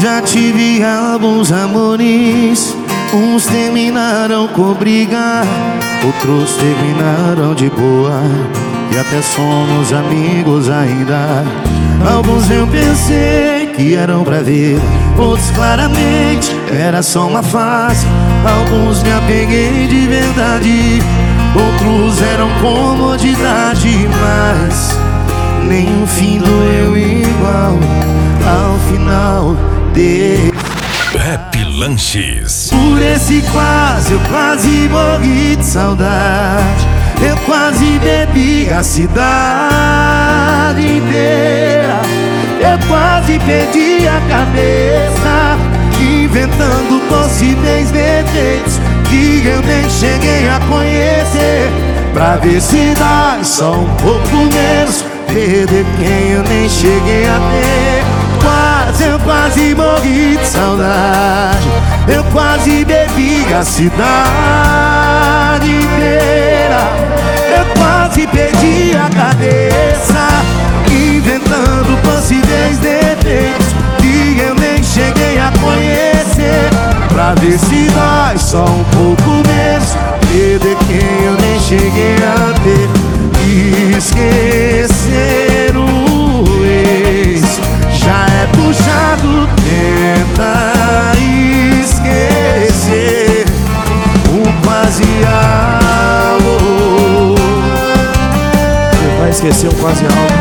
Já tive alguns amores, uns terminaram com briga, outros terminaram de boa, e até somos amigos ainda. Alguns eu pensei que eram pra ver, outros claramente era só uma fase. Alguns me apeguei de verdade, outros eram comodidade, mas nenhum fim doeu igual ao final dele. Rap Lanches. Por esse quase, eu quase morri de saudade. Eu quase bebi a cidade inteira. Eu quase perdi a cabeça, inventando possíveis defeitos que eu nem cheguei a conhecer, pra ver se dá só um pouco menos, perder quem eu nem cheguei a ter. Eu quase morri de saudade. Eu quase bebi a cidade inteira. Eu quase perdi a cabeça, inventando possíveis defeitos que eu nem cheguei a conhecer, pra ver se dói só um pouco menos, perder quem eu nem cheguei a ter. Esquecer o ex já é puxado, tenta esquecer o quase algo. Você vai esquecer um quase algo,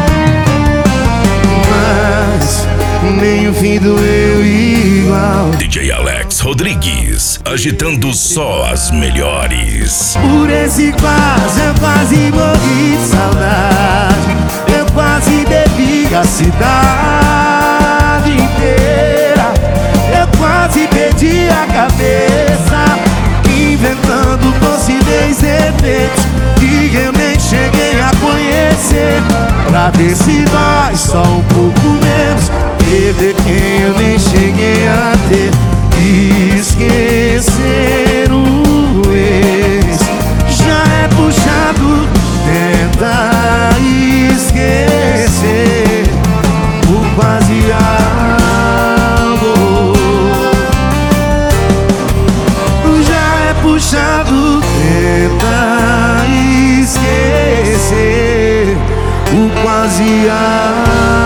Mas nem o fim doeu igual. DJ Alex Rodrigues, agitando só as melhores. Por esse quase, eu quase morri de saudade. Eu quase bebi a cidade inteira. Eu quase perdi a cabeça, inventando possíveis defeitos que eu nem cheguei a conhecer, pra ver se dói só um pouco menos, perder quem eu nem cheguei a ter. Esquecer o ex já é puxado, tenta esquecer o quase algo. Já é puxado, tenta esquecer o quase algo.